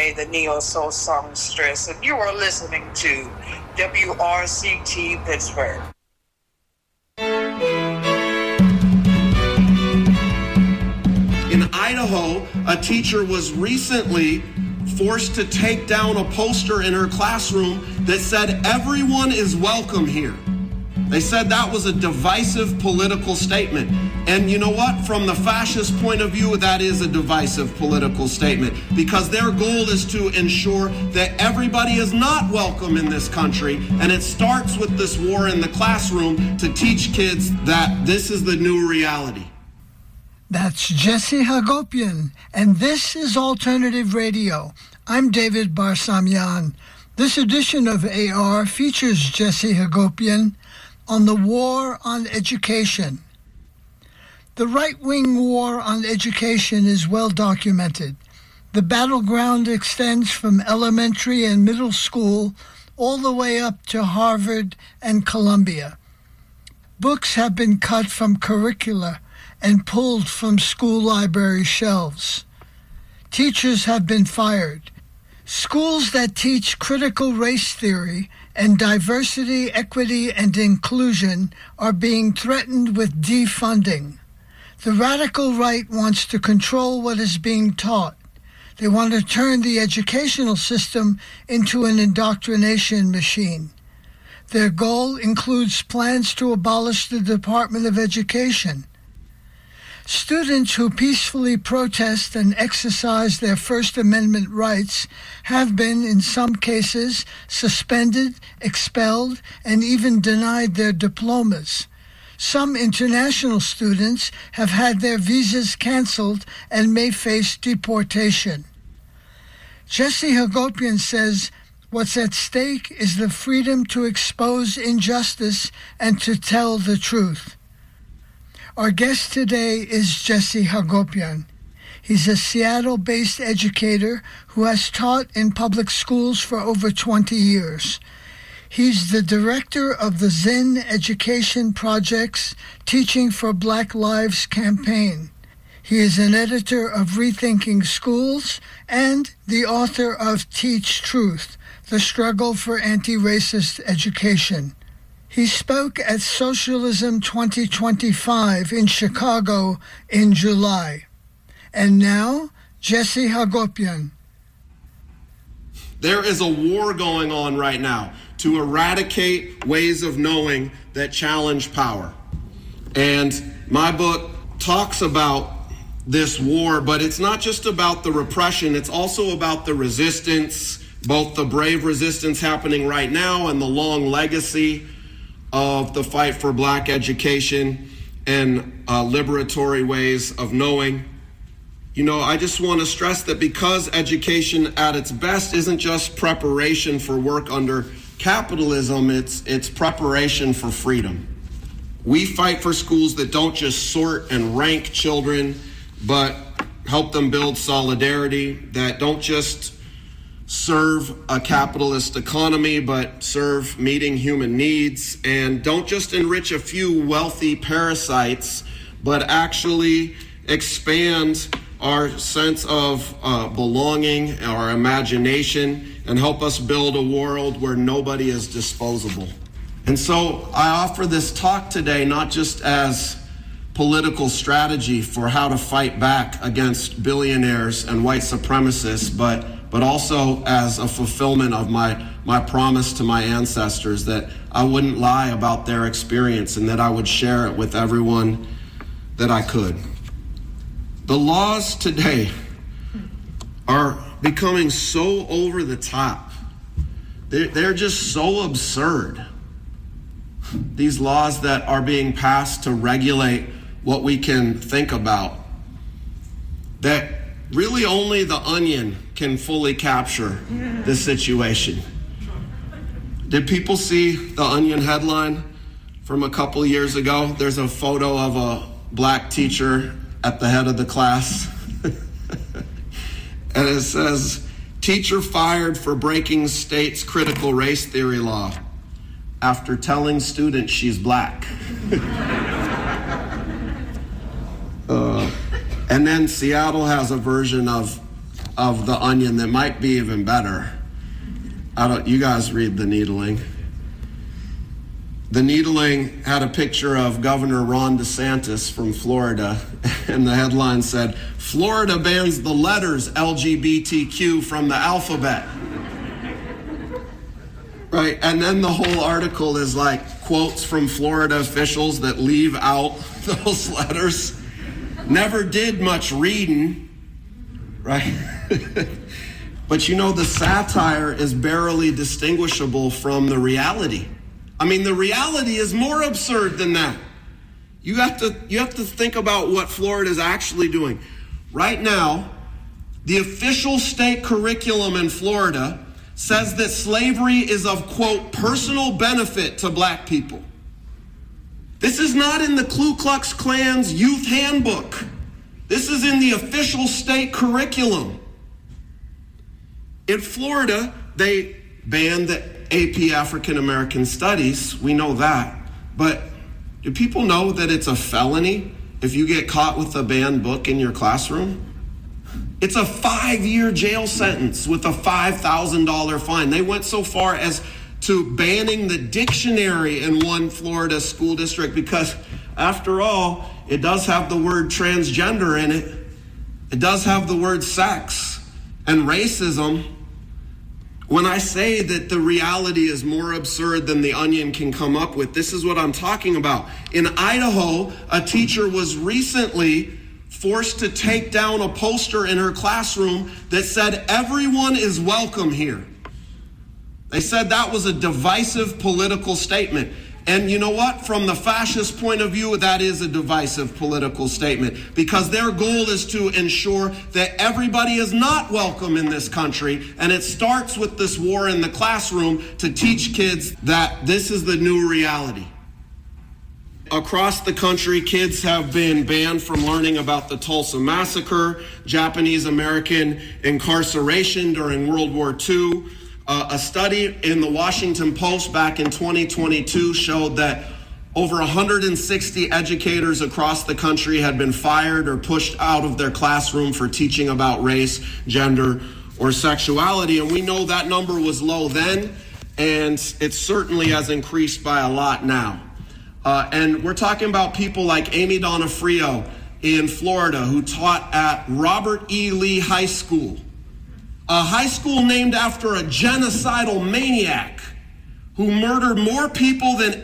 aka the Neo Soul Songstress, and you are listening to WRCT Pittsburgh. In Idaho, a teacher was recently forced to take down a poster in her classroom that said, "Everyone is welcome here." They said that was a divisive political statement. And you know what? From the fascist point of view, that is a divisive political statement, because their goal is to ensure that everybody is not welcome in this country. And it starts with this war in the classroom to teach kids that this is the new reality. That's Jesse Hagopian, and this is Alternative Radio. I'm David Barsamian. This edition of AR features Jesse Hagopian on the war on education. The right-wing war on education is well documented. The battleground extends from elementary and middle school all the way up to Harvard and Columbia. Books have been cut from curricula and pulled from school library shelves. Teachers have been fired. Schools that teach critical race theory and diversity, equity, and inclusion are being threatened with defunding. The radical right wants to control what is being taught. They want to turn the educational system into an indoctrination machine. Their goal includes plans to abolish the Department of Education. Students who peacefully protest and exercise their First Amendment rights have been, in some cases, suspended, expelled, and even denied their diplomas. Some international students have had their visas canceled and may face deportation. Jesse Hagopian says what's at stake is the freedom to expose injustice and to tell the truth. Our guest today is Jesse Hagopian. He's a Seattle-based educator who has taught in public schools for over 20 years. He's the director of the Zen Education Project's Teaching for Black Lives campaign. He is an editor of Rethinking Schools and the author of Teach Truth, The Struggle for Anti-Racist Education. He spoke at Socialism 2025 in Chicago in July. And now, Jesse Hagopian. There is a war going on right now to eradicate ways of knowing that challenge power. And my book talks about this war, but it's not just about the repression, it's also about the resistance, both the brave resistance happening right now and the long legacy of the fight for black education and liberatory ways of knowing. You know, I just want to stress that because education at its best isn't just preparation for work under capitalism, it's preparation for freedom. We fight for schools that don't just sort and rank children, but help them build solidarity, that don't just serve a capitalist economy, but serve meeting human needs, and don't just enrich a few wealthy parasites, but actually expand our sense of belonging, our imagination, and help us build a world where nobody is disposable. And so I offer this talk today not just as political strategy for how to fight back against billionaires and white supremacists, but also as a fulfillment of my promise to my ancestors that I wouldn't lie about their experience and that I would share it with everyone that I could. The laws today are becoming so over the top. They're just so absurd. These laws that are being passed to regulate what we can think about, that really only the Onion can fully capture this situation. Did people see the Onion headline from a couple years ago? There's a photo of a black teacher at the head of the class. And it says, "Teacher fired for breaking state's critical race theory law after telling students she's black." And then Seattle has a version of of The Onion that might be even better. You guys read The Needling. The Needling had a picture of Governor Ron DeSantis from Florida, and the headline said, "Florida bans the letters LGBTQ from the alphabet." Right, and then the whole article is like quotes from Florida officials that leave out those letters. Never did much reading, right? But you know, the satire is barely distinguishable from the reality. I mean, the reality is more absurd than that. You have to think about what Florida is actually doing. Right now, the official state curriculum in Florida says that slavery is of, quote, personal benefit to black people. This is not in the Ku Klux Klan's youth handbook. This is in the official state curriculum. In Florida, they banned the AP African American Studies. We know that. But do people know that it's a felony if you get caught with a banned book in your classroom? It's a 5-year jail sentence with a $5,000 fine. They went so far as to banning the dictionary in one Florida school district because, after all, it does have the word transgender in it. It does have the word sex and racism. When I say that the reality is more absurd than The Onion can come up with, this is what I'm talking about. In Idaho, a teacher was recently forced to take down a poster in her classroom that said, "Everyone is welcome here." They said that was a divisive political statement. And you know what? From the fascist point of view, that is a divisive political statement because their goal is to ensure that everybody is not welcome in this country. And it starts with this war in the classroom to teach kids that this is the new reality. Across the country, kids have been banned from learning about the Tulsa Massacre, Japanese American incarceration during World War II. A study in the Washington Post back in 2022 showed that over 160 educators across the country had been fired or pushed out of their classroom for teaching about race, gender, or sexuality. And we know that number was low then, and it certainly has increased by a lot now. And we're talking about people like Amy Donofrio in Florida, who taught at Robert E. Lee High School, a high school named after a genocidal maniac who murdered more people than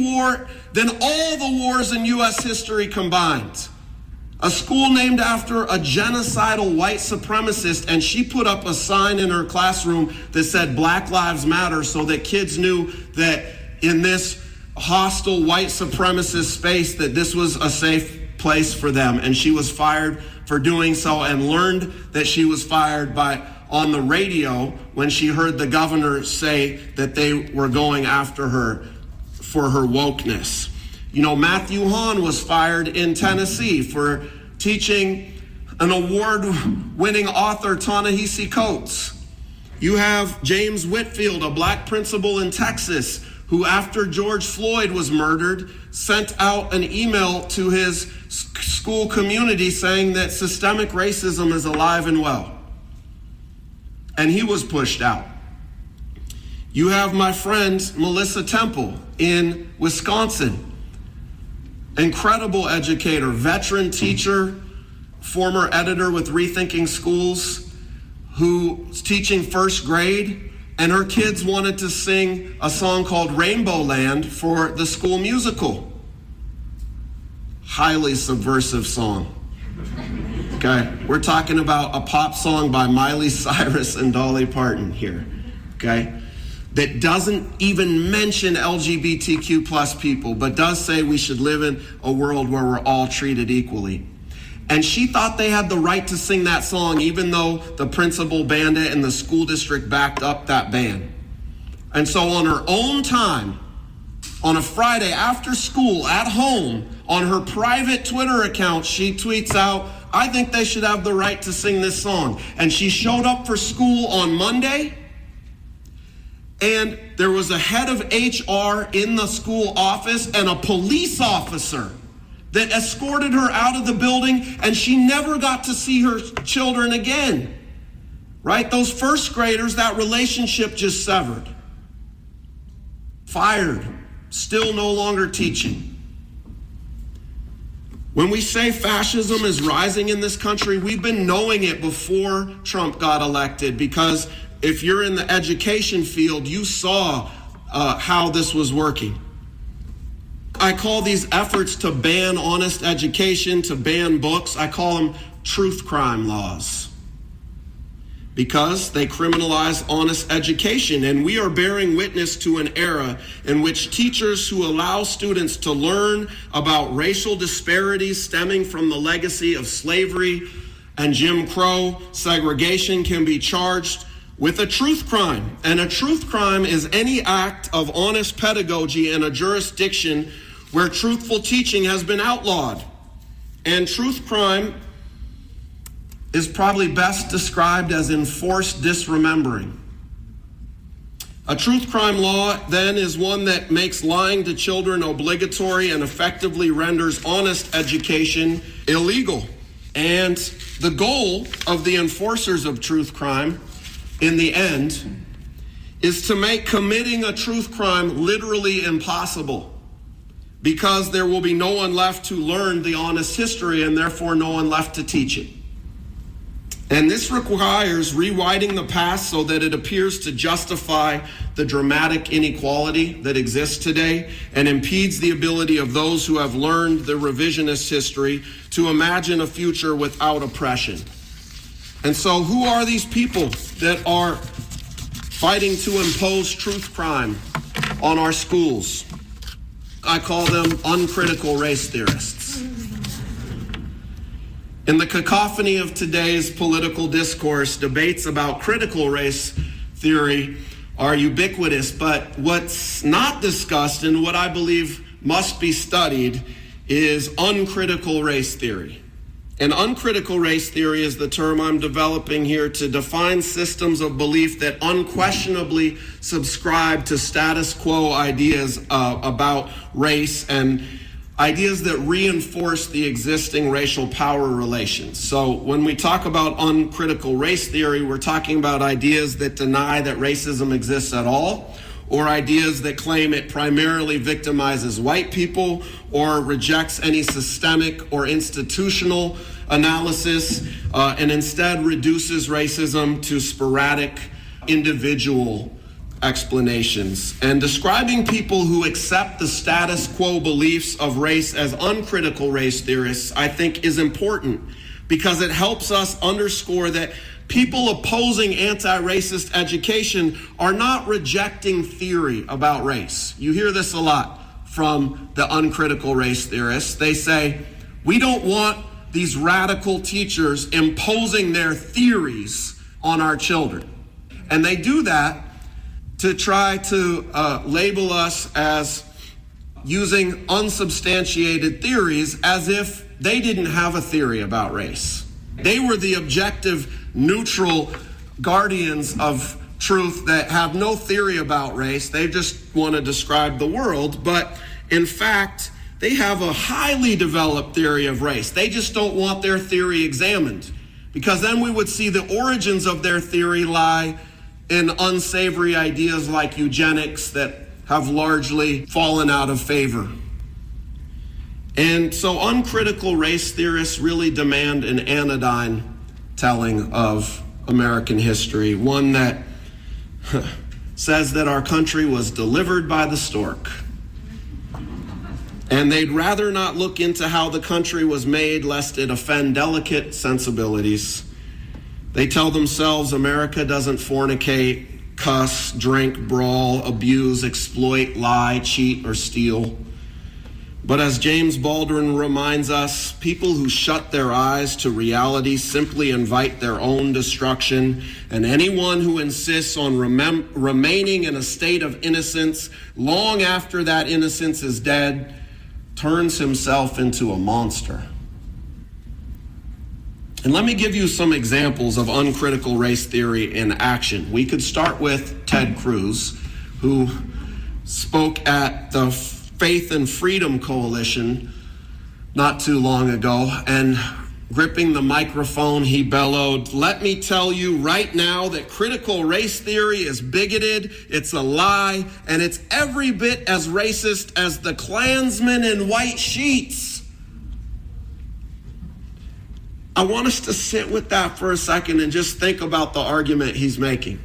all the wars in U.S. history combined. A school named after a genocidal white supremacist, and she put up a sign in her classroom that said Black Lives Matter so that kids knew that in this hostile white supremacist space that this was a safe place for them. And she was fired for doing so and learned that she was fired on the radio when she heard the governor say that they were going after her for her wokeness. You know, Matthew Hahn was fired in Tennessee for teaching an award-winning author, Ta-Nehisi Coates. You have James Whitfield, a black principal in Texas, who after George Floyd was murdered, sent out an email to his school community saying that systemic racism is alive and well. And he was pushed out. You have my friend Melissa Temple in Wisconsin. Incredible educator, veteran teacher, former editor with Rethinking Schools, who's teaching first grade, and her kids wanted to sing a song called Rainbow Land for the school musical. Highly subversive song. Okay, we're talking about a pop song by Miley Cyrus and Dolly Parton here, okay, that doesn't even mention LGBTQ plus people, but does say we should live in a world where we're all treated equally. And she thought they had the right to sing that song, even though the principal banned it and the school district backed up that ban. And so on her own time, on a Friday after school at home, on her private Twitter account, she tweets out, "I think they should have the right to sing this song." And she showed up for school on Monday, and there was a head of HR in the school office and a police officer that escorted her out of the building, and she never got to see her children again. right? Those first graders, that relationship just severed. Fired, still no longer teaching. When we say fascism is rising in this country, we've been knowing it before Trump got elected, because if you're in the education field, you saw how this was working. I call these efforts to ban honest education, to ban books, I call them truth crime laws, because they criminalize honest education. And we are bearing witness to an era in which teachers who allow students to learn about racial disparities stemming from the legacy of slavery and Jim Crow segregation can be charged with a truth crime. And a truth crime is any act of honest pedagogy in a jurisdiction where truthful teaching has been outlawed. And truth crime is probably best described as enforced disremembering. A truth crime law, then, is one that makes lying to children obligatory and effectively renders honest education illegal. And the goal of the enforcers of truth crime, in the end, is to make committing a truth crime literally impossible, because there will be no one left to learn the honest history and therefore no one left to teach it. And this requires rewriting the past so that it appears to justify the dramatic inequality that exists today and impedes the ability of those who have learned the revisionist history to imagine a future without oppression. And so who are these people that are fighting to impose truth crime on our schools? I call them uncritical race theorists. In the cacophony of today's political discourse, debates about critical race theory are ubiquitous, but what's not discussed and what I believe must be studied is uncritical race theory. And uncritical race theory is the term I'm developing here to define systems of belief that unquestionably subscribe to status quo ideas about race and ideas that reinforce the existing racial power relations. So when we talk about uncritical race theory, we're talking about ideas that deny that racism exists at all, or ideas that claim it primarily victimizes white people or rejects any systemic or institutional analysis and instead reduces racism to sporadic individual explanations. And describing people who accept the status quo beliefs of race as uncritical race theorists, I think, is important, because it helps us underscore that people opposing anti-racist education are not rejecting theory about race. You hear this a lot from the uncritical race theorists. They say, we don't want these radical teachers imposing their theories on our children. And they do that to try to label us as using unsubstantiated theories as if they didn't have a theory about race. They were the objective, neutral guardians of truth that have no theory about race. They just want to describe the world. But in fact, they have a highly developed theory of race. They just don't want their theory examined, because then we would see the origins of their theory lie in unsavory ideas like eugenics that have largely fallen out of favor. And so uncritical race theorists really demand an anodyne telling of American history, one that says that our country was delivered by the stork. And they'd rather not look into how the country was made lest it offend delicate sensibilities. They tell themselves America doesn't fornicate, cuss, drink, brawl, abuse, exploit, lie, cheat, or steal. But as James Baldwin reminds us, people who shut their eyes to reality simply invite their own destruction, and anyone who insists on remaining in a state of innocence long after that innocence is dead turns himself into a monster. And let me give you some examples of uncritical race theory in action. We could start with Ted Cruz, who spoke at the Faith and Freedom Coalition not too long ago and Gripping the microphone, he bellowed, "Let me tell you right now that critical race theory is bigoted, it's a lie, and it's every bit as racist as the Klansmen in white sheets." I want us to sit with that for a second and just think about the argument he's making.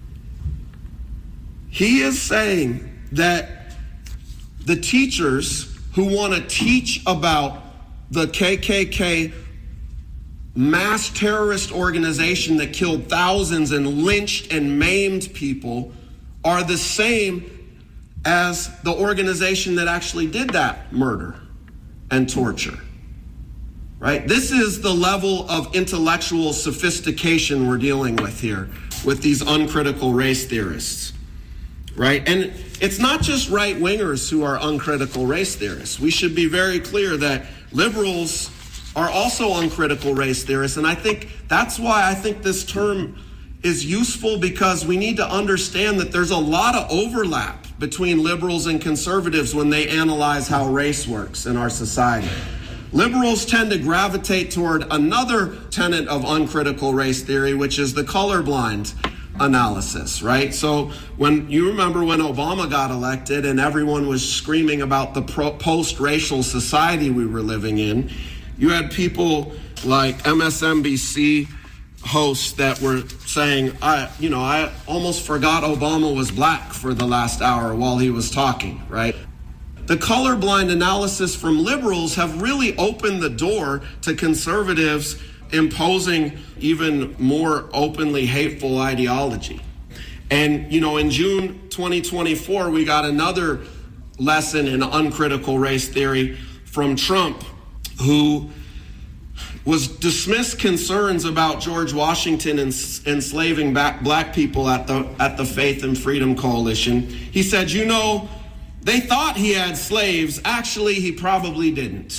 He is saying that the teachers who want to teach about the KKK mass terrorist organization that killed thousands and lynched and maimed people are the same as the organization that actually did that murder and torture. Right? This is the level of intellectual sophistication we're dealing with here with these uncritical race theorists. Right? And it's not just right-wingers who are uncritical race theorists. We should be very clear that liberals are also uncritical race theorists. And I think that's why I think this term is useful, because we need to understand that there's a lot of overlap between liberals and conservatives when they analyze how race works in our society. Liberals tend to gravitate toward another tenet of uncritical race theory, which is the colorblind analysis, right? So when you remember when Obama got elected and everyone was screaming about the post-racial society we were living in, you had people like MSNBC hosts that were saying, I almost forgot Obama was black for the last hour while he was talking, right? The colorblind analysis from liberals have really opened the door to conservatives imposing even more openly hateful ideology. And, in June 2024, we got another lesson in uncritical race theory from Trump, who was dismissed concerns about George Washington enslaving black people at the Faith and Freedom Coalition. He said, they thought he had slaves. Actually, he probably didn't.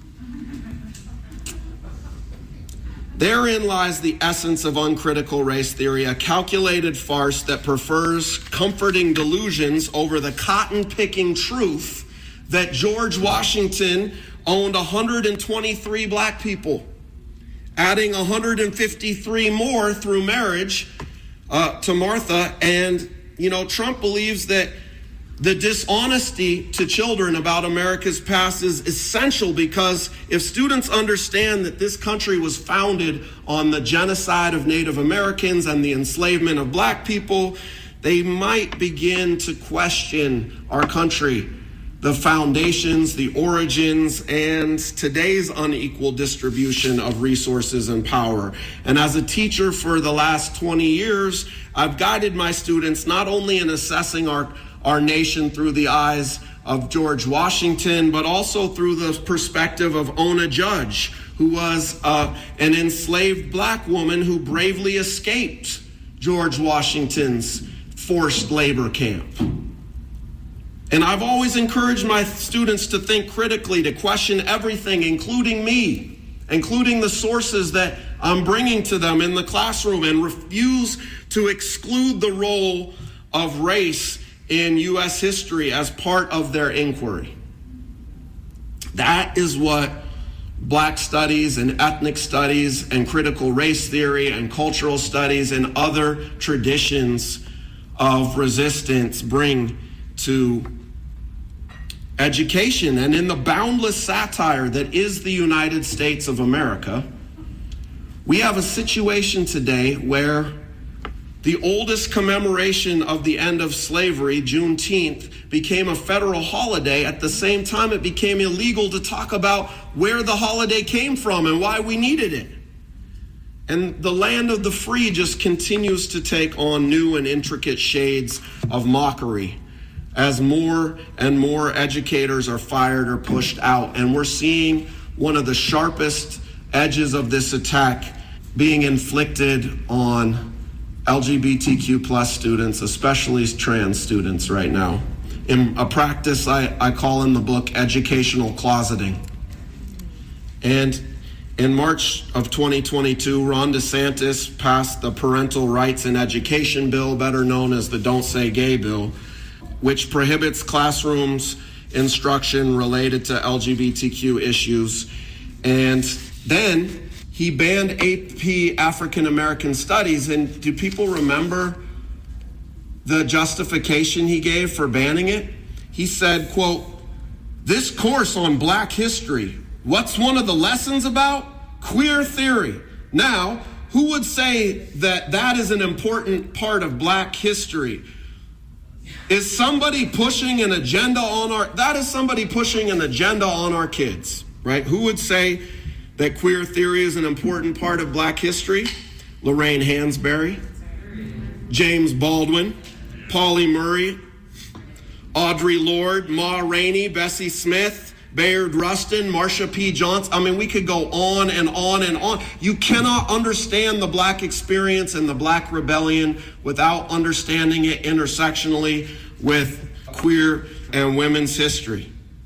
Therein lies the essence of uncritical race theory, a calculated farce that prefers comforting delusions over the cotton-picking truth that George Washington owned 123 black people, adding 153 more through marriage to Martha. And, Trump believes that the dishonesty to children about America's past is essential, because if students understand that this country was founded on the genocide of Native Americans and the enslavement of black people, they might begin to question our country, the foundations, the origins, and today's unequal distribution of resources and power. And as a teacher for the last 20 years, I've guided my students not only in assessing our nation through the eyes of George Washington, but also through the perspective of Ona Judge, who was an enslaved black woman who bravely escaped George Washington's forced labor camp. And I've always encouraged my students to think critically, to question everything, including me, including the sources that I'm bringing to them in the classroom, and refuse to exclude the role of race in U.S. history as part of their inquiry. That is what Black studies and ethnic studies and critical race theory and cultural studies and other traditions of resistance bring to education. And in the boundless satire that is the United States of America, we have a situation today where the oldest commemoration of the end of slavery, Juneteenth, became a federal holiday. At the same time, it became illegal to talk about where the holiday came from and why we needed it. And the land of the free just continues to take on new and intricate shades of mockery as more and more educators are fired or pushed out. And we're seeing one of the sharpest edges of this attack being inflicted on LGBTQ plus students, especially trans students right now, in a practice I call in the book educational closeting. And in March of 2022, Ron DeSantis passed the Parental Rights in Education bill, better known as the Don't Say Gay bill, which prohibits classrooms instruction related to LGBTQ issues. And then he banned AP African American Studies. And do people remember the justification he gave for banning it? He said, quote, "This course on Black history, what's one of the lessons about? Queer theory. Now, who would say that that is an important part of Black history? Is somebody pushing an agenda on that is somebody pushing an agenda on our kids, right? Who would say that queer theory is an important part of Black history? Lorraine Hansberry, James Baldwin, Pauli Murray, Audre Lorde, Ma Rainey, Bessie Smith, Bayard Rustin, Marsha P. Johnson. I mean, we could go on and on and on. You cannot understand the Black experience and the Black rebellion without understanding it intersectionally with queer and women's history.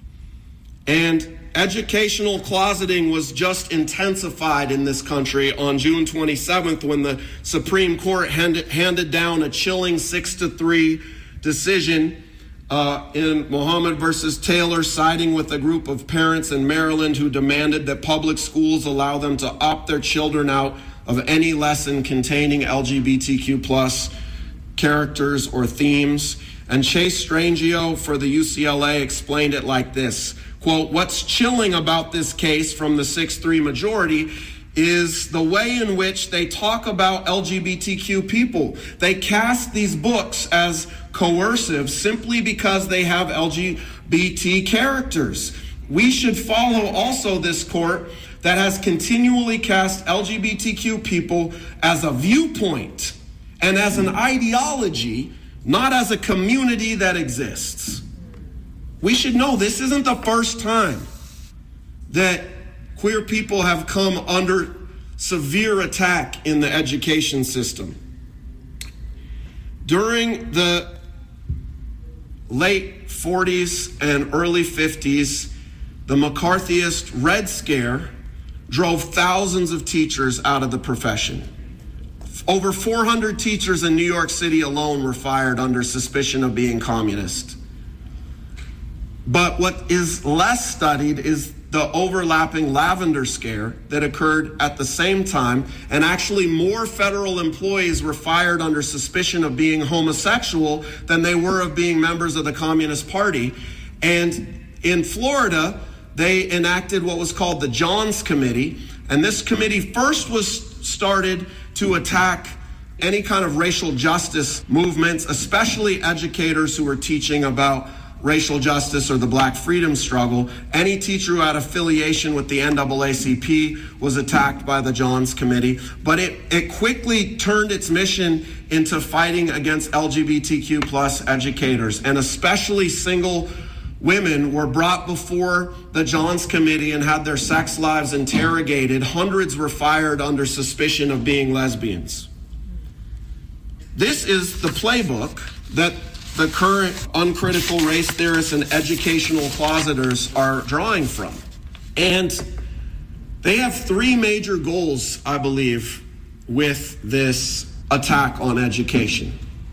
And educational closeting was just intensified in this country on June 27th when the Supreme Court handed down a chilling 6-3 decision in Muhammad versus Taylor, siding with a group of parents in Maryland who demanded that public schools allow them to opt their children out of any lesson containing LGBTQ plus characters or themes. And Chase Strangio for the UCLA explained it like this, quote, "What's chilling about this case from the 6-3 majority is the way in which they talk about LGBTQ people. They cast these books as coercive simply because they have LGBT characters. We should follow also this court that has continually cast LGBTQ people as a viewpoint and as an ideology, not as a community that exists." We should know this isn't the first time that queer people have come under severe attack in the education system. During the late 40s and early 50s, the McCarthyist Red Scare drove thousands of teachers out of the profession. Over 400 teachers in New York City alone were fired under suspicion of being communist. But what is less studied is the overlapping Lavender Scare that occurred at the same time, and actually more federal employees were fired under suspicion of being homosexual than they were of being members of the Communist Party. And in Florida, they enacted what was called the Johns Committee, and this committee first was started to attack any kind of racial justice movements, especially educators who were teaching about racial justice or the Black freedom struggle. Any teacher who had affiliation with the NAACP was attacked by the Johns Committee, but it quickly turned its mission into fighting against LGBTQ plus educators, and especially single women were brought before the Johns Committee and had their sex lives interrogated. Hundreds were fired under suspicion of being lesbians. This is the playbook that the current uncritical race theorists and educational closeters are drawing from. And they have three major goals, I believe, with this attack on education.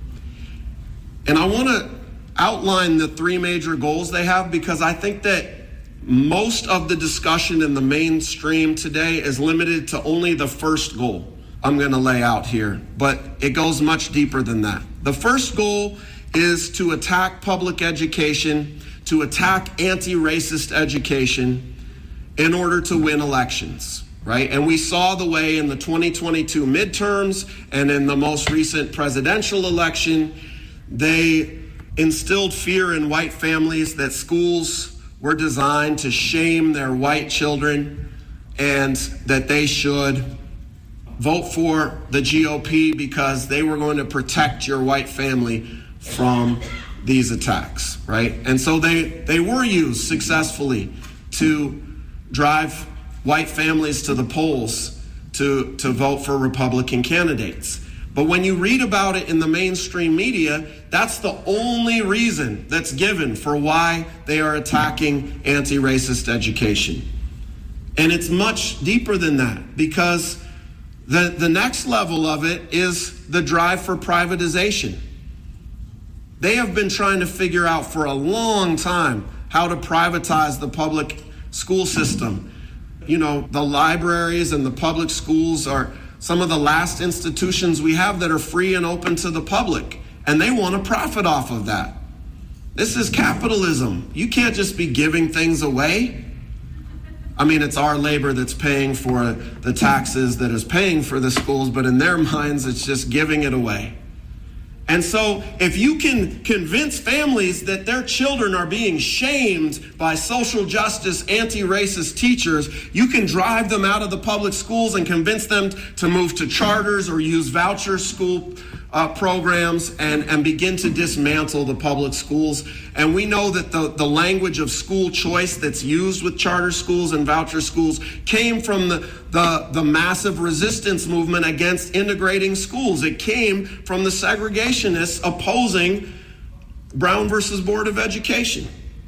And I want to outline the three major goals they have, because I think that most of the discussion in the mainstream today is limited to only the first goal I'm going to lay out here, but it goes much deeper than that. The first goal is to attack public education, to attack anti-racist education in order to win elections, right? And we saw the way in the 2022 midterms and in the most recent presidential election, they instilled fear in white families that schools were designed to shame their white children and that they should vote for the GOP because they were going to protect your white family from these attacks, right? And so they were used successfully to drive white families to the polls to vote for Republican candidates. But when you read about it in the mainstream media, that's the only reason that's given for why they are attacking anti-racist education. And it's much deeper than that, because the next level of it is the drive for privatization. They have been trying to figure out for a long time how to privatize the public school system. You know, the libraries and the public schools are some of the last institutions we have that are free and open to the public, and they want to profit off of that. This is capitalism. You can't just be giving things away. I mean, it's our labor that's paying for the taxes that is paying for the schools, but in their minds, it's just giving it away. And so if you can convince families that their children are being shamed by social justice, anti-racist teachers, you can drive them out of the public schools and convince them to move to charters or use voucher school programs and begin to dismantle the public schools. And we know that the language of school choice that's used with charter schools and voucher schools came from the massive resistance movement against integrating schools. It came from the segregationists opposing Brown versus Board of Education.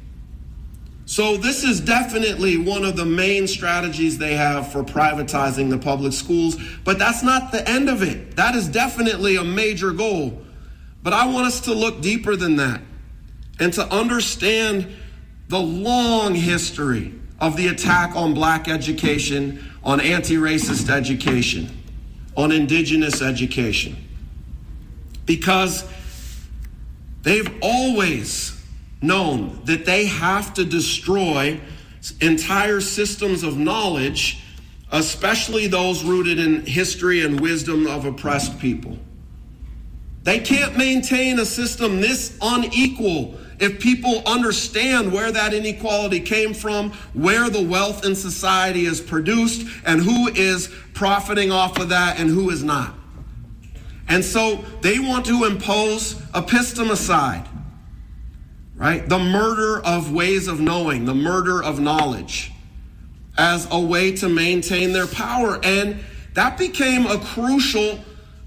So this is definitely one of the main strategies they have for privatizing the public schools, but that's not the end of it. That is definitely a major goal. But I want us to look deeper than that and to understand the long history of the attack on black education, on anti-racist education, on indigenous education. Because they've always known that they have to destroy entire systems of knowledge, especially those rooted in history and wisdom of oppressed people. They can't maintain a system this unequal if people understand where that inequality came from, where the wealth in society is produced, and who is profiting off of that and who is not. And so they want to impose epistemicide, right? The murder of ways of knowing, the murder of knowledge, as a way to maintain their power. And that became a crucial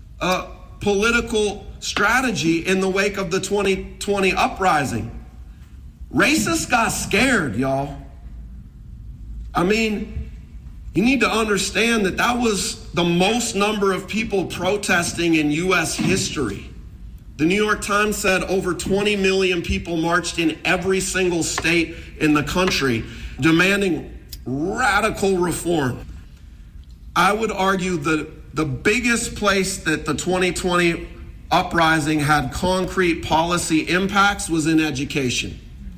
political strategy in the wake of the 2020 uprising. Racists got scared, y'all. I mean, you need to understand that that was the most number of people protesting in U.S. history. The New York Times said over 20 million people marched in every single state in the country, demanding radical reform. I would argue that the biggest place that the 2020 uprising had concrete policy impacts was in education.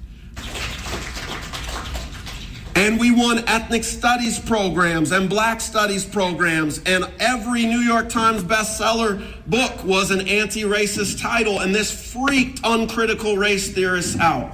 And we won ethnic studies programs and black studies programs, and every New York Times bestseller book was an anti-racist title, and this freaked uncritical race theorists out.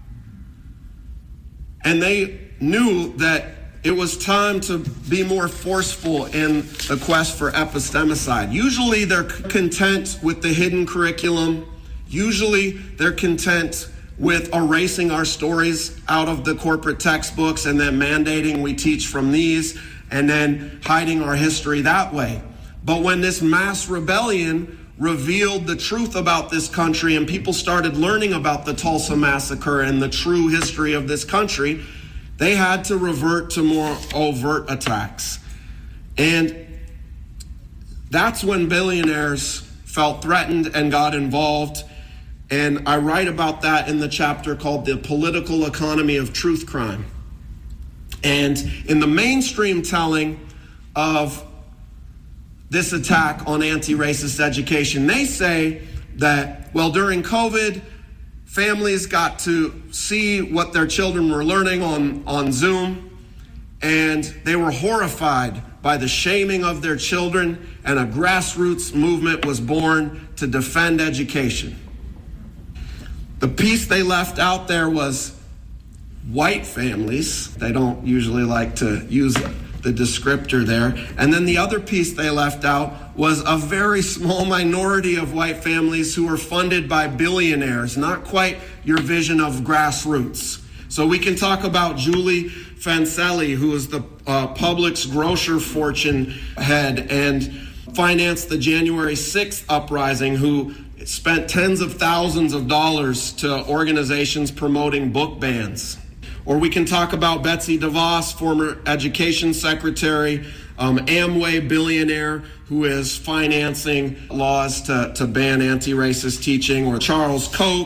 And they knew that it was time to be more forceful in the quest for epistemicide. Usually they're content with the hidden curriculum. Usually they're content with erasing our stories out of the corporate textbooks and then mandating we teach from these and then hiding our history that way. But when this mass rebellion revealed the truth about this country and people started learning about the Tulsa Massacre and the true history of this country, they had to revert to more overt attacks. And that's when billionaires felt threatened and got involved. And I write about that in the chapter called The Political Economy of Truth Crime. And in the mainstream telling of this attack on anti-racist education, they say that, well, during COVID, families got to see what their children were learning on Zoom, and they were horrified by the shaming of their children, and a grassroots movement was born to defend education. The piece they left out there was white families. They don't usually like to use the descriptor there. And then the other piece they left out was a very small minority of white families who were funded by billionaires, not quite your vision of grassroots. So we can talk about Julie Fancelli, who is the Publix grocer fortune head and financed the January 6th uprising, who spent tens of thousands of dollars to organizations promoting book bans. Or we can talk about Betsy DeVos, former education secretary, Amway billionaire who is financing laws to ban anti-racist teaching, or Charles Koch,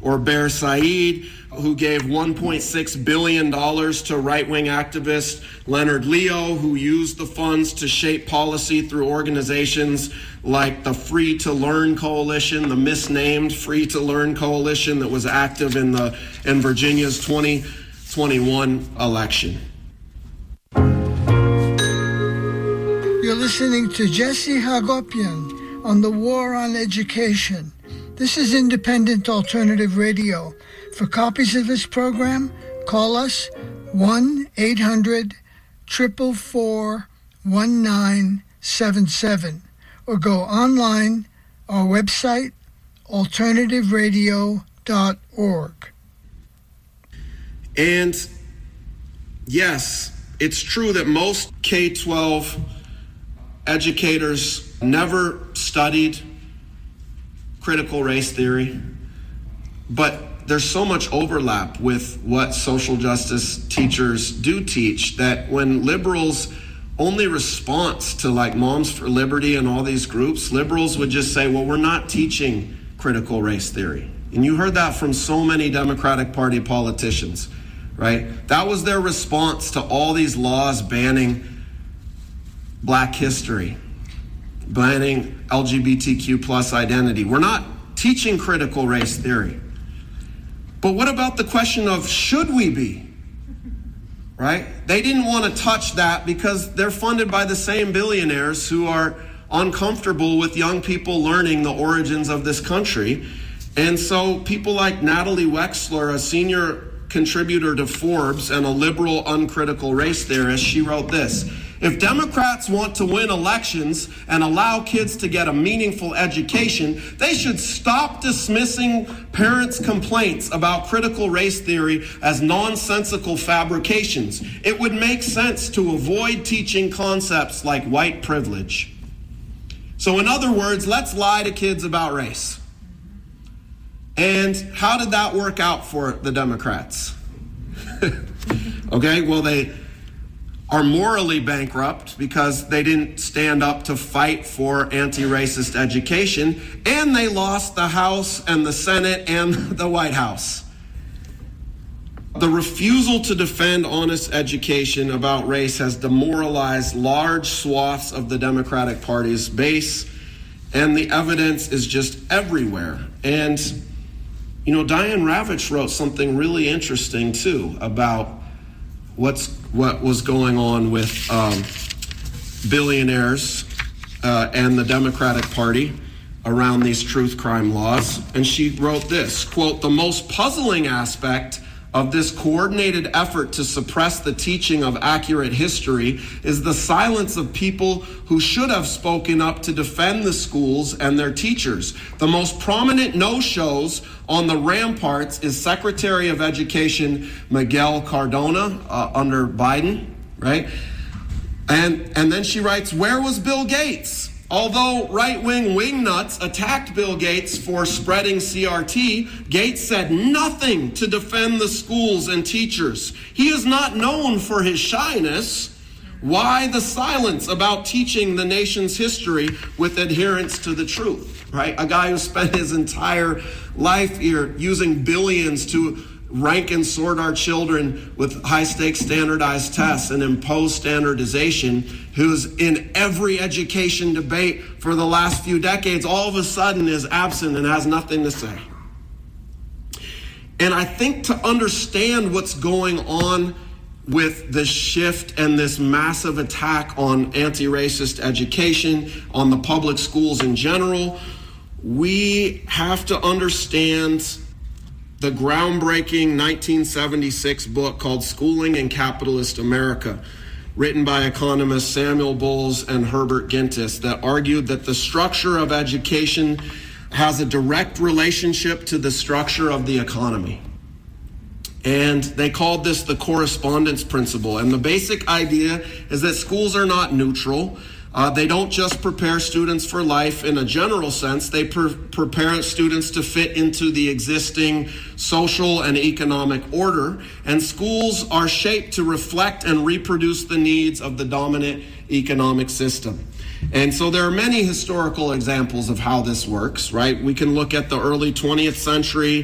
or Bear Said, who gave $1.6 billion to right-wing activist Leonard Leo, who used the funds to shape policy through organizations like the Free to Learn Coalition, the misnamed Free to Learn Coalition that was active in Virginia's 2021 election. You're listening to Jesse Hagopian on the War on Education. This is Independent Alternative Radio. For copies of this program, call us 1-800-444-1977 or go online, our website, alternativeradio.org. And yes, it's true that most K-12 educators never studied critical race theory, but there's so much overlap with what social justice teachers do teach that when liberals' only response to like Moms for Liberty and all these groups, liberals would just say, well, we're not teaching critical race theory. And you heard that from so many Democratic Party politicians, right? That was their response to all these laws banning Black history, banning LGBTQ plus identity. We're not teaching critical race theory. But what about the question of should we be? Right? They didn't want to touch that because they're funded by the same billionaires who are uncomfortable with young people learning the origins of this country. And so people like Natalie Wexler, a senior contributor to Forbes and a liberal uncritical race theorist, she wrote this: if Democrats want to win elections and allow kids to get a meaningful education, they should stop dismissing parents' complaints about critical race theory as nonsensical fabrications. It would make sense to avoid teaching concepts like white privilege. So in other words, let's lie to kids about race. And how did that work out for the Democrats? Okay, well, they are morally bankrupt because they didn't stand up to fight for anti-racist education, and they lost the House and the Senate and the White House. The refusal to defend honest education about race has demoralized large swaths of the Democratic Party's base, and the evidence is just everywhere. And, you know, Diane Ravitch wrote something really interesting, too, about what was going on with billionaires and the Democratic Party around these truth crime laws. And she wrote this, quote, "The most puzzling aspect of this coordinated effort to suppress the teaching of accurate history is the silence of people who should have spoken up to defend the schools and their teachers. The most prominent no-shows on the ramparts is Secretary of Education Miguel Cardona under Biden, right? And then she writes, where was Bill Gates? Although right-wing wingnuts attacked Bill Gates for spreading CRT, Gates said nothing to defend the schools and teachers. He is not known for his shyness. Why the silence about teaching the nation's history with adherence to the truth, right? A guy who spent his entire life here using billions to rank and sort our children with high-stakes standardized tests and impose standardization, who's in every education debate for the last few decades, all of a sudden is absent and has nothing to say. And I think to understand what's going on with the shift and this massive attack on anti-racist education, on the public schools in general, we have to understand the groundbreaking 1976 book called Schooling in Capitalist America, written by economists Samuel Bowles and Herbert Gintis, that argued that the structure of education has a direct relationship to the structure of the economy. And they called this the correspondence principle. And the basic idea is that schools are not neutral. They don't just prepare students for life in a general sense. They prepare students to fit into the existing social and economic order. And schools are shaped to reflect and reproduce the needs of the dominant economic system. And so there are many historical examples of how this works, right? We can look at the early 20th century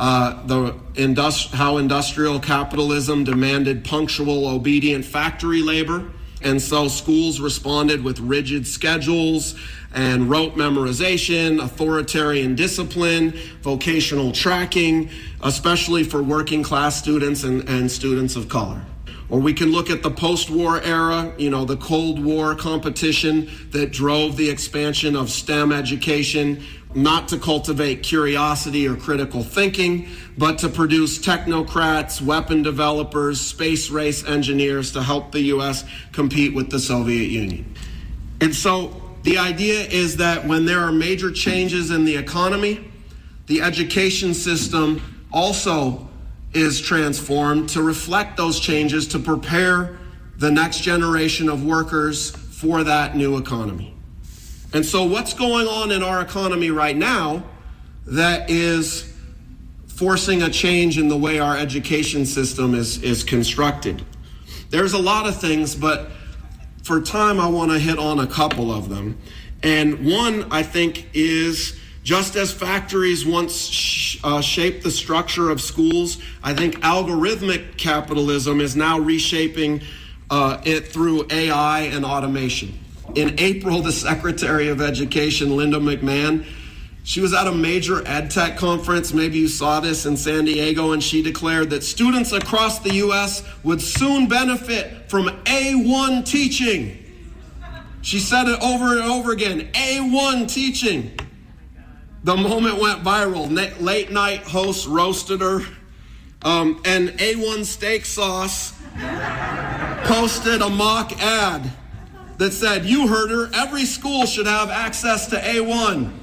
how industrial capitalism demanded punctual, obedient factory labor. And so schools responded with rigid schedules and rote memorization, authoritarian discipline, vocational tracking, especially for working class students and students of color. Or we can look at the post-war era, the Cold War competition that drove the expansion of STEM education, not to cultivate curiosity or critical thinking, but to produce technocrats, weapon developers, space race engineers to help the U.S. compete with the Soviet Union. And so the idea is that when there are major changes in the economy, the education system also is transformed to reflect those changes, to prepare the next generation of workers for that new economy. And so what's going on in our economy right now that is forcing a change in the way our education system is constructed? There's a lot of things, but for time, I want to hit on a couple of them. And one, I think, is just as factories once shaped the structure of schools, I think algorithmic capitalism is now reshaping it through AI and automation. In April, the Secretary of Education, Linda McMahon, she was at a major ed tech conference, maybe you saw this, in San Diego, and she declared that students across the U.S. would soon benefit from A1 teaching. She said it over and over again, A1 teaching. The moment went viral. Late night hosts roasted her, and A1 Steak Sauce posted a mock ad that said, "You heard her, every school should have access to A1.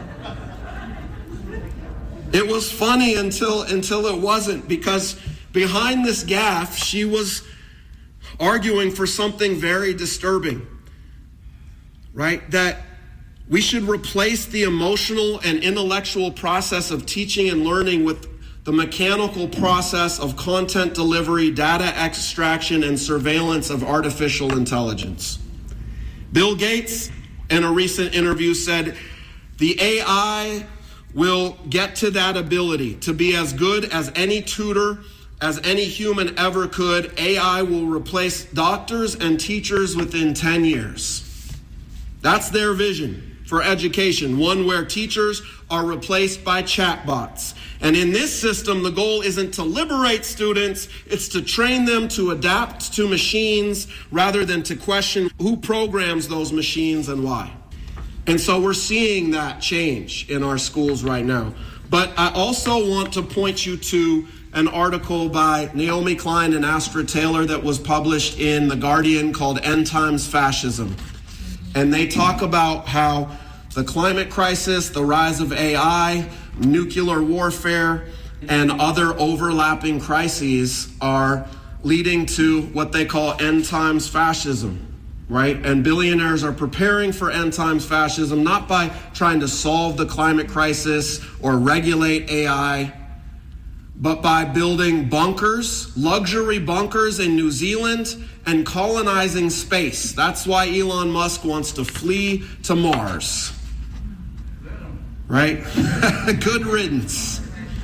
It was funny until it wasn't, because behind this gaffe, she was arguing for something very disturbing, right? That we should replace the emotional and intellectual process of teaching and learning with the mechanical process of content delivery, data extraction, and surveillance of artificial intelligence. Bill Gates, in a recent interview, said the AI will get to that ability to be as good as any tutor, as any human ever could. AI will replace doctors and teachers within 10 years. That's their vision for education, one where teachers are replaced by chatbots. And in this system, the goal isn't to liberate students, it's to train them to adapt to machines rather than to question who programs those machines and why. And so we're seeing that change in our schools right now. But I also want to point you to an article by Naomi Klein and Astra Taylor that was published in The Guardian called End Times Fascism. And they talk about how the climate crisis, the rise of AI, nuclear warfare, and other overlapping crises are leading to what they call end times fascism, right? And billionaires are preparing for end times fascism, not by trying to solve the climate crisis or regulate AI, but by building bunkers, luxury bunkers in New Zealand, and colonizing space. That's why Elon Musk wants to flee to Mars. Right? Good riddance.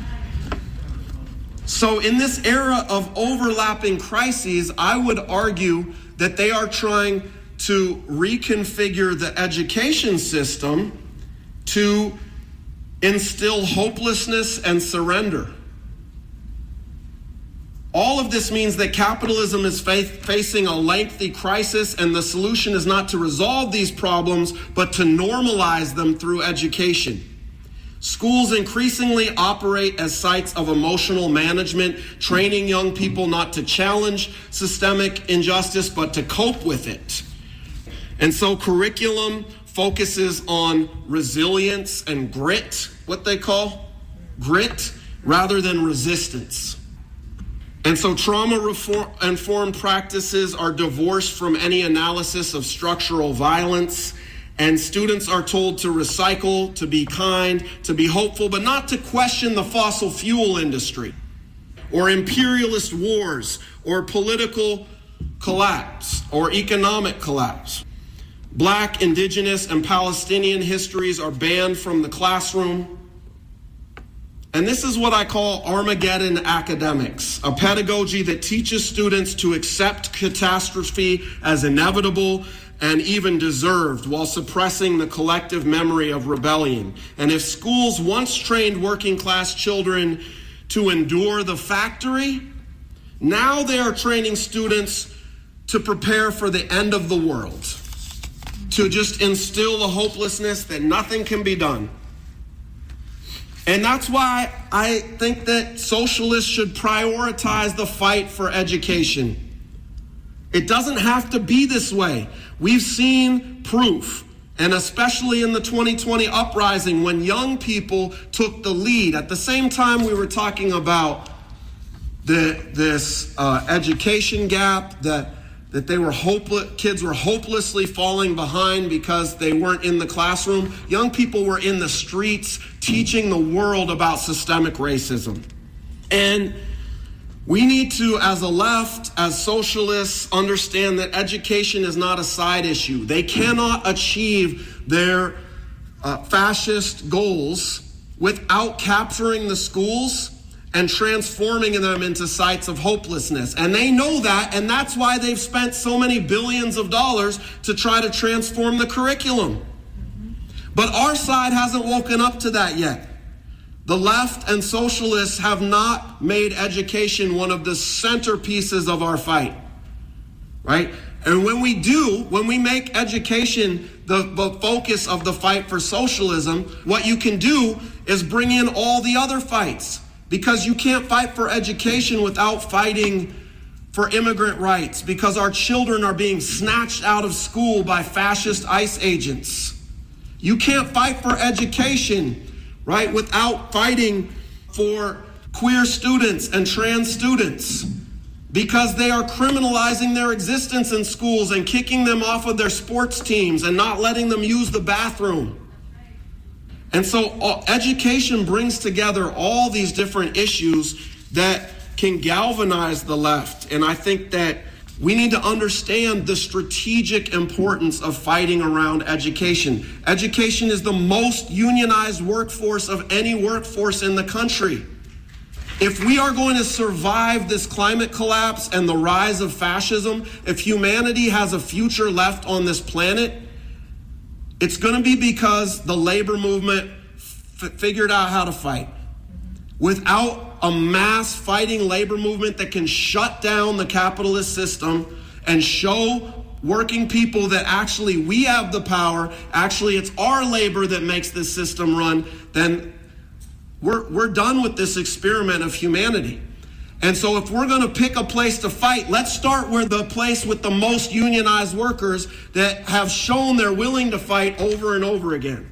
So in this era of overlapping crises, I would argue that they are trying to reconfigure the education system to instill hopelessness and surrender. All of this means that capitalism is facing a lengthy crisis, and the solution is not to resolve these problems, but to normalize them through education. Schools increasingly operate as sites of emotional management, training young people not to challenge systemic injustice, but to cope with it. And so curriculum focuses on resilience and grit, what they call grit, rather than resistance. And so trauma-informed practices are divorced from any analysis of structural violence, and students are told to recycle, to be kind, to be hopeful, but not to question the fossil fuel industry, or imperialist wars, or political collapse, or economic collapse. Black, Indigenous, and Palestinian histories are banned from the classroom. And this is what I call Armageddon academics, a pedagogy that teaches students to accept catastrophe as inevitable and even deserved while suppressing the collective memory of rebellion. And if schools once trained working class children to endure the factory, now they are training students to prepare for the end of the world, to just instill the hopelessness that nothing can be done. And that's why I think that socialists should prioritize the fight for education. It doesn't have to be this way. We've seen proof, and especially in the 2020 uprising when young people took the lead. At the same time we were talking about this education gap, that they were kids were hopelessly falling behind because they weren't in the classroom. Young people were in the streets teaching the world about systemic racism. And we need to, as a left, as socialists, understand that education is not a side issue. They cannot achieve their fascist goals without capturing the schools and transforming them into sites of hopelessness. And they know that, and that's why they've spent so many billions of dollars to try to transform the curriculum. But our side hasn't woken up to that yet. The left and socialists have not made education one of the centerpieces of our fight, right? And when we do, when we make education the focus of the fight for socialism, what you can do is bring in all the other fights, because you can't fight for education without fighting for immigrant rights, because our children are being snatched out of school by fascist ICE agents. You can't fight for education, right, without fighting for queer students and trans students, because they are criminalizing their existence in schools and kicking them off of their sports teams and not letting them use the bathroom. And so education brings together all these different issues that can galvanize the left. And I think that we need to understand the strategic importance of fighting around education. Education is the most unionized workforce of any workforce in the country. If we are going to survive this climate collapse and the rise of fascism, if humanity has a future left on this planet, it's going to be because the labor movement figured out how to fight. Without a mass fighting labor movement that can shut down the capitalist system and show working people that actually we have the power, actually it's our labor that makes this system run, then we're done with this experiment of humanity. And so if we're going to pick a place to fight, let's start with the place with the most unionized workers that have shown they're willing to fight over and over again.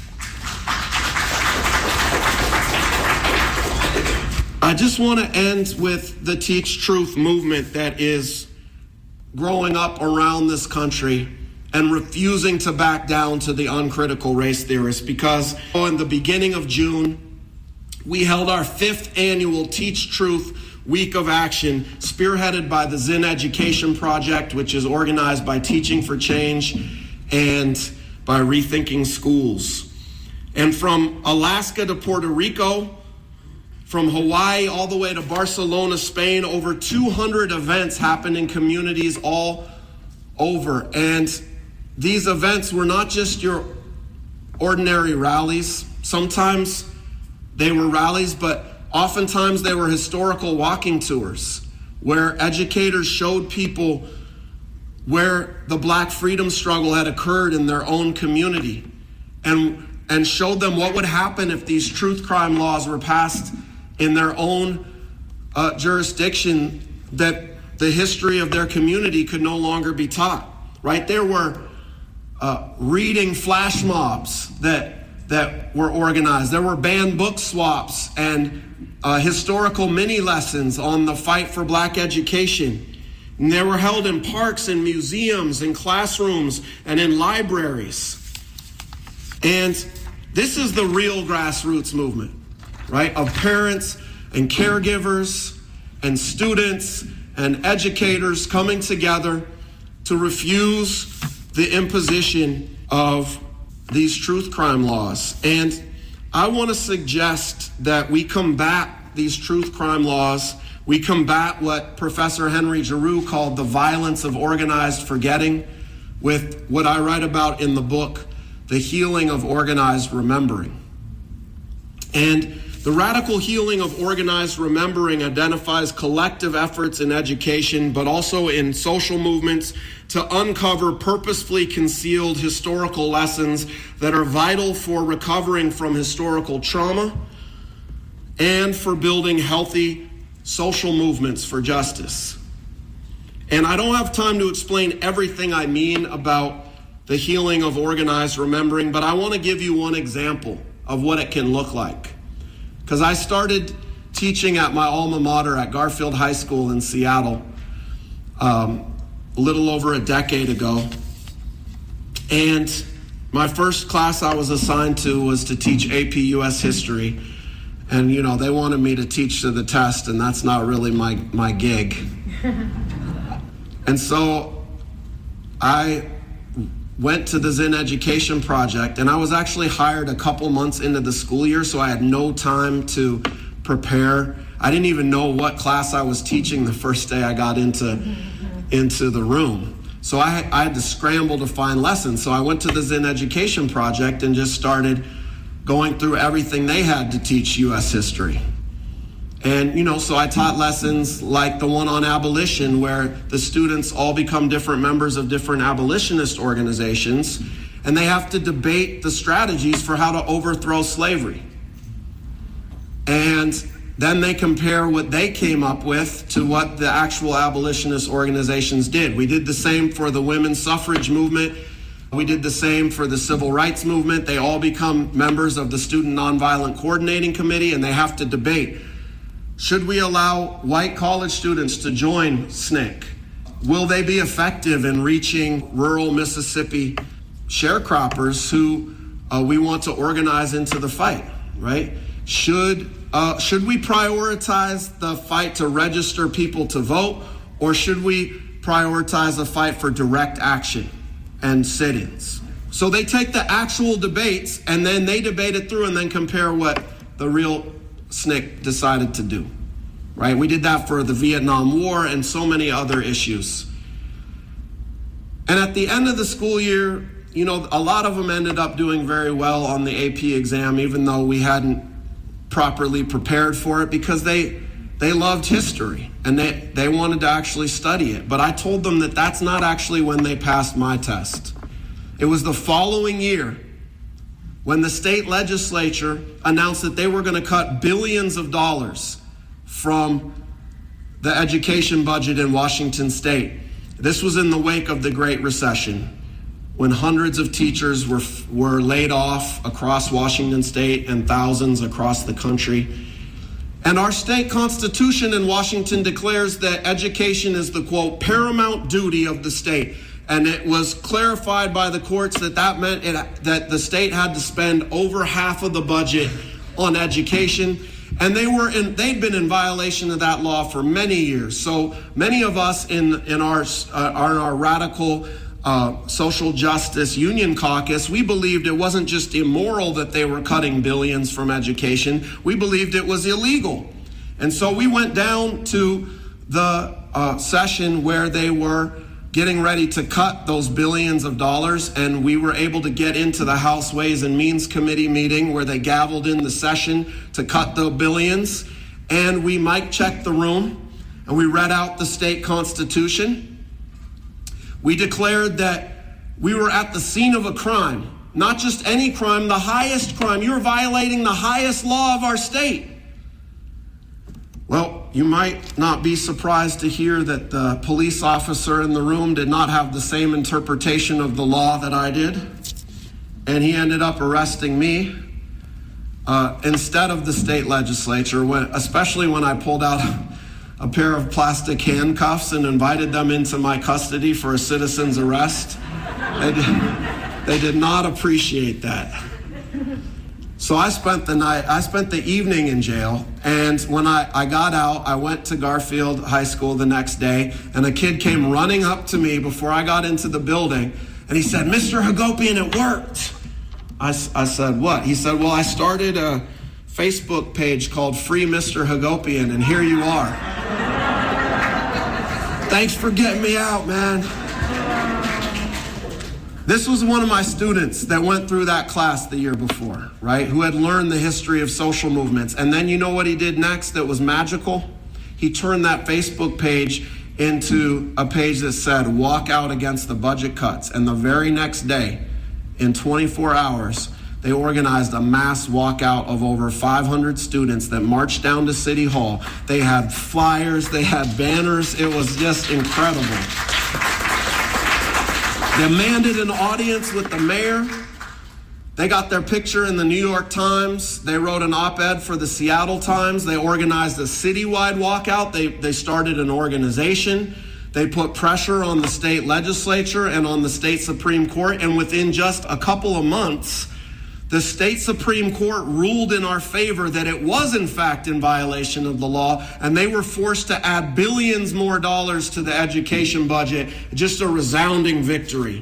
I just want to end with the Teach Truth movement that is growing up around this country and refusing to back down to the uncritical race theorists, because in the beginning of June, we held our 5th annual Teach Truth Week of Action, spearheaded by the Zinn Education Project, which is organized by Teaching for Change and by Rethinking Schools. And from Alaska to Puerto Rico, from Hawaii all the way to Barcelona, Spain, over 200 events happened in communities all over. And these events were not just your ordinary rallies. Sometimes they were rallies, but oftentimes they were historical walking tours where educators showed people where the Black freedom struggle had occurred in their own community and showed them what would happen if these truth crime laws were passed in their own jurisdiction, that the history of their community could no longer be taught, right? There were reading flash mobs that were organized. There were banned book swaps and historical mini lessons on the fight for Black education. And they were held in parks and museums and classrooms and in libraries. And this is the real grassroots movement, right? Of parents and caregivers and students and educators coming together to refuse the imposition of these truth crime laws. And I want to suggest that we combat these truth crime laws. We combat what Professor Henry Giroux called the violence of organized forgetting with what I write about in the book, The Healing of Organized Remembering. And the radical healing of organized remembering identifies collective efforts in education, but also in social movements to uncover purposefully concealed historical lessons that are vital for recovering from historical trauma and for building healthy social movements for justice. And I don't have time to explain everything I mean about the healing of organized remembering, but I want to give you one example of what it can look like. Because I started teaching at my alma mater at Garfield High School in Seattle a little over a decade ago. And my first class I was assigned to was to teach AP US History. And, you know, they wanted me to teach to the test, and that's not really my gig. And so I went to the Zinn Education Project, and I was actually hired a couple months into the school year, so I had no time to prepare. I didn't even know what class I was teaching the first day I got into the room. So I had to scramble to find lessons. So I went to the Zinn Education Project and just started going through everything they had to teach U.S. history. And, you know, so I taught lessons like the one on abolition, where the students all become different members of different abolitionist organizations, and they have to debate the strategies for how to overthrow slavery. And then they compare what they came up with to what the actual abolitionist organizations did. We did the same for the women's suffrage movement. We did the same for the civil rights movement. They all become members of the Student Nonviolent Coordinating Committee, and they have to debate. Should we allow white college students to join SNCC? Will they be effective in reaching rural Mississippi sharecroppers who we want to organize into the fight, right? Should we prioritize the fight to register people to vote, or should we prioritize the fight for direct action and sit-ins? So they take the actual debates and then they debate it through and then compare what the real SNCC decided to do, right? We did that for the Vietnam War and so many other issues. And at the end of the school year, you know, a lot of them ended up doing very well on the AP exam, even though we hadn't properly prepared for it, because they loved history and they wanted to actually study it. But I told them that that's not actually when they passed my test. It was the following year when the state legislature announced that they were going to cut billions of dollars from the education budget in Washington state. This was in the wake of the Great Recession, when hundreds of teachers were laid off across Washington state and thousands across the country. And our state constitution in Washington declares that education is the, quote, paramount duty of the state. And it was clarified by the courts that meant that the state had to spend over half of the budget on education. And they'd been in violation of that law for many years. So many of us in our radical social justice union caucus, we believed it wasn't just immoral that they were cutting billions from education. We believed it was illegal. And so we went down to the session where they were getting ready to cut those billions of dollars, and we were able to get into the House Ways and Means Committee meeting where they gavelled in the session to cut the billions, and we mic checked the room and we read out the state constitution. We declared that we were at the scene of a crime, not just any crime, the highest crime. You're violating the highest law of our state. Well, you might not be surprised to hear that the police officer in the room did not have the same interpretation of the law that I did. And he ended up arresting me instead of the state legislature, especially when I pulled out a pair of plastic handcuffs and invited them into my custody for a citizen's arrest. They did not appreciate that. So I spent the evening in jail, and when I got out, I went to Garfield High School the next day, and a kid came running up to me before I got into the building, and he said, "Mr. Hagopian, it worked." I said, what? He said, well, I started a Facebook page called Free Mr. Hagopian, and here you are. Thanks for getting me out, man. This was one of my students that went through that class the year before, right? Who had learned the history of social movements. And then you know what he did next that was magical? He turned that Facebook page into a page that said, walk out against the budget cuts. And the very next day, in 24 hours, they organized a mass walkout of over 500 students that marched down to City Hall. They had flyers, they had banners. It was just incredible. They demanded an audience with the mayor. They got their picture in the New York Times. They wrote an op-ed for the Seattle Times. They organized a citywide walkout. They started an organization. They put pressure on the state legislature and on the state Supreme Court. And within just a couple of months, the state Supreme Court ruled in our favor that it was in fact in violation of the law, and they were forced to add billions more dollars to the education budget. Just a resounding victory.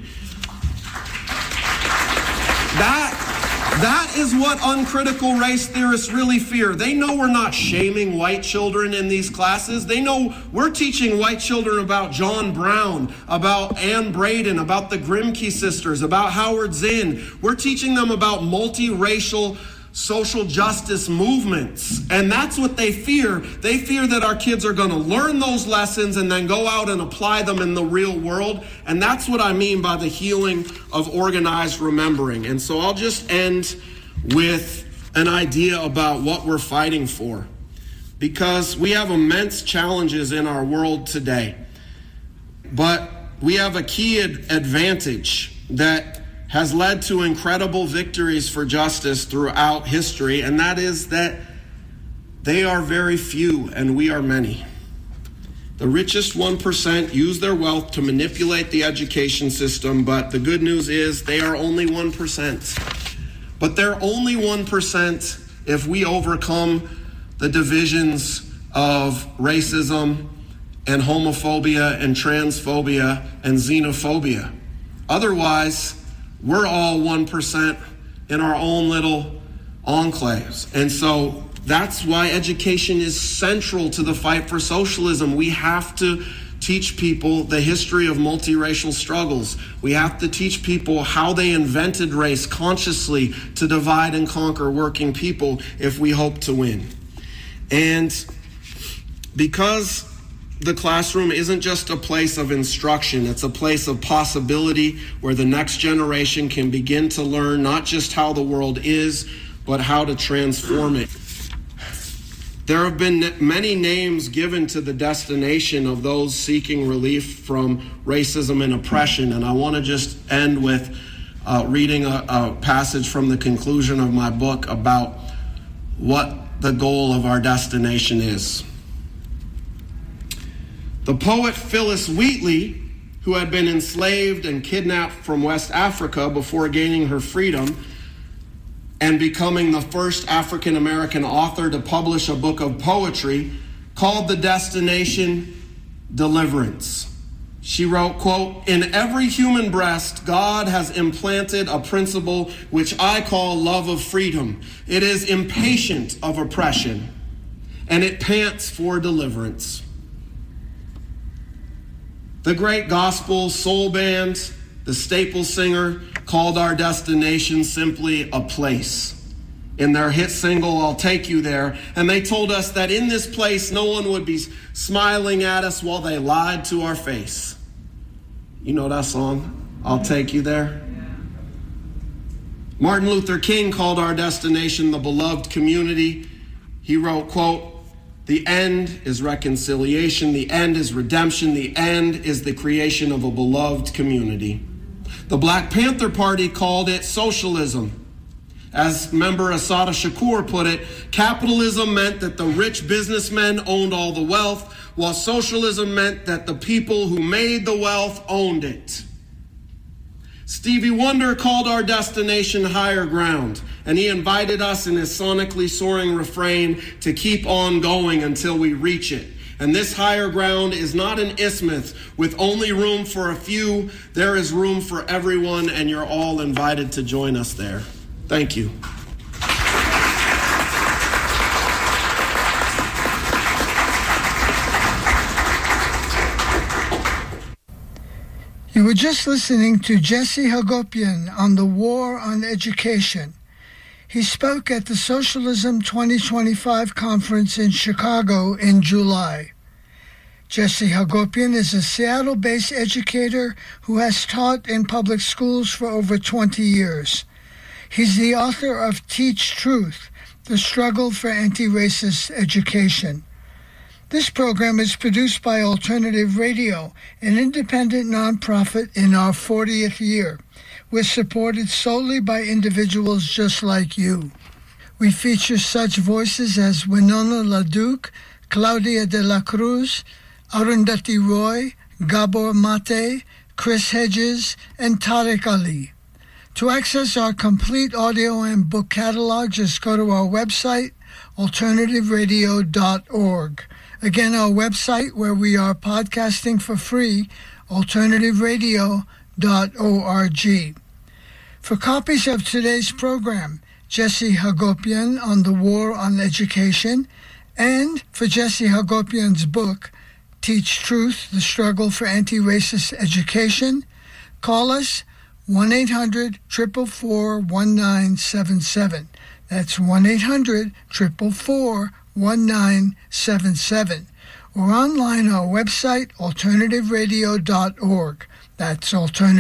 That is what uncritical race theorists really fear. They know we're not shaming white children in these classes. They know we're teaching white children about John Brown, about Ann Braden, about the Grimke sisters, about Howard Zinn. We're teaching them about multiracial social justice movements. And that's what they fear. They fear that our kids are going to learn those lessons and then go out and apply them in the real world. And that's what I mean by the healing of organized remembering. And so I'll just end with an idea about what we're fighting for, because we have immense challenges in our world today. But we have a key advantage that has led to incredible victories for justice throughout history, and that is that they are very few and we are many. The richest 1% use their wealth to manipulate the education system, but the good news is they are only 1%. But they're only 1% if we overcome the divisions of racism and homophobia and transphobia and xenophobia. Otherwise, we're all 1% in our own little enclaves. And so that's why education is central to the fight for socialism. We have to teach people the history of multiracial struggles. We have to teach people how they invented race consciously to divide and conquer working people if we hope to win. And because the classroom isn't just a place of instruction, it's a place of possibility where the next generation can begin to learn not just how the world is, but how to transform it. There have been many names given to the destination of those seeking relief from racism and oppression, and I want to just end with reading a passage from the conclusion of my book about what the goal of our destination is. The poet Phyllis Wheatley, who had been enslaved and kidnapped from West Africa before gaining her freedom and becoming the first African-American author to publish a book of poetry, called the destination deliverance. She wrote, quote, "In every human breast, God has implanted a principle which I call love of freedom. It is impatient of oppression, and it pants for deliverance." The great gospel soul band, the Staple Singer, called our destination simply a place. In their hit single, "I'll Take You There," and they told us that in this place, no one would be smiling at us while they lied to our face. You know that song, "I'll Take You There"? Martin Luther King called our destination the beloved community. He wrote, quote, "The end is reconciliation, the end is redemption, the end is the creation of a beloved community." The Black Panther Party called it socialism. As member Assata Shakur put it, capitalism meant that the rich businessmen owned all the wealth, while socialism meant that the people who made the wealth owned it. Stevie Wonder called our destination higher ground, and he invited us in his sonically soaring refrain to keep on going until we reach it. And this higher ground is not an isthmus with only room for a few. There is room for everyone, and you're all invited to join us there. Thank you. You were just listening to Jesse Hagopian on the War on Education. He spoke at the Socialism 2025 conference in Chicago in July. Jesse Hagopian is a Seattle-based educator who has taught in public schools for over 20 years. He's the author of Teach Truth, The Struggle for Anti-Racist Education. This program is produced by Alternative Radio, an independent nonprofit in our 40th year. We're supported solely by individuals just like you. We feature such voices as Winona LaDuke, Claudia de la Cruz, Arundhati Roy, Gabor Mate, Chris Hedges, and Tariq Ali. To access our complete audio and book catalog, just go to our website, alternativeradio.org. Again, our website where we are podcasting for free, alternativeradio.org. For copies of today's program, Jesse Hagopian on the War on Education, and for Jesse Hagopian's book, Teach Truth, The Struggle for Anti-Racist Education, call us 1-800-444-1977. That's 1-800-444-1977. Or online our website, alternativeradio.org. That's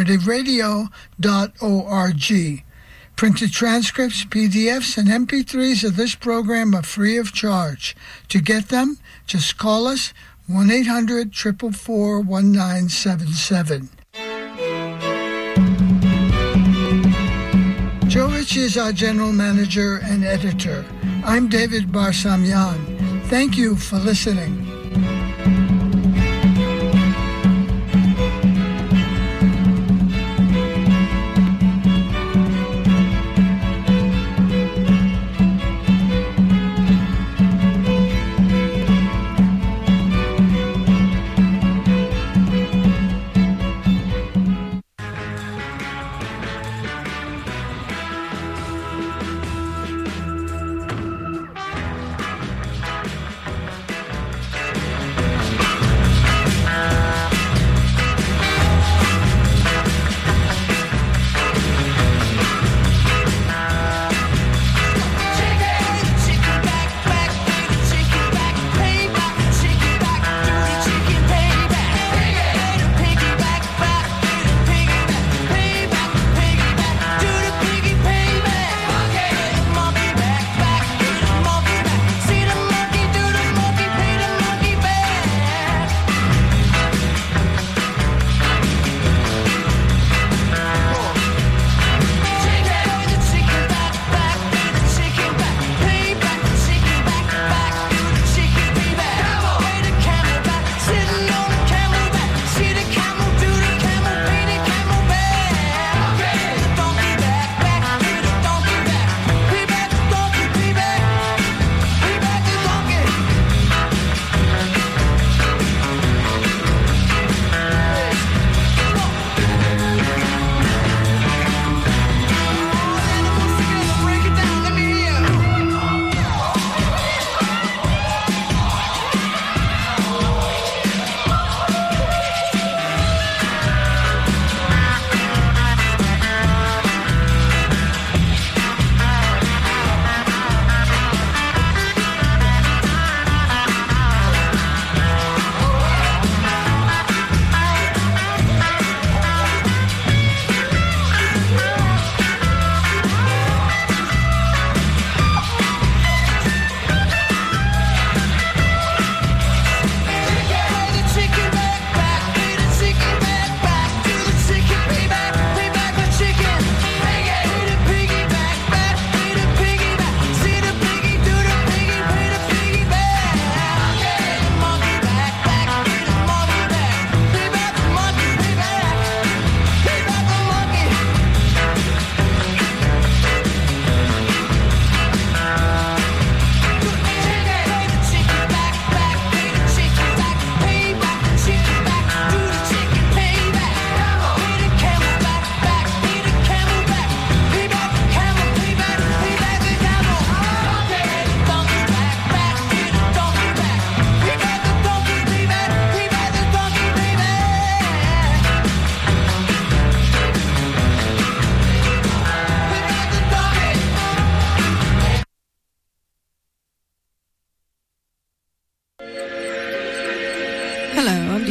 alternativeradio.org. Printed transcripts, PDFs, and MP3s of this program are free of charge. To get them, just call us 1-800-444-1977. Joe Ritchie is our general manager and editor. I'm David Barsamian. Thank you for listening.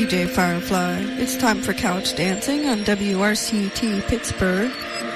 DJ Firefly. It's time for Couch Dancing on WRCT Pittsburgh.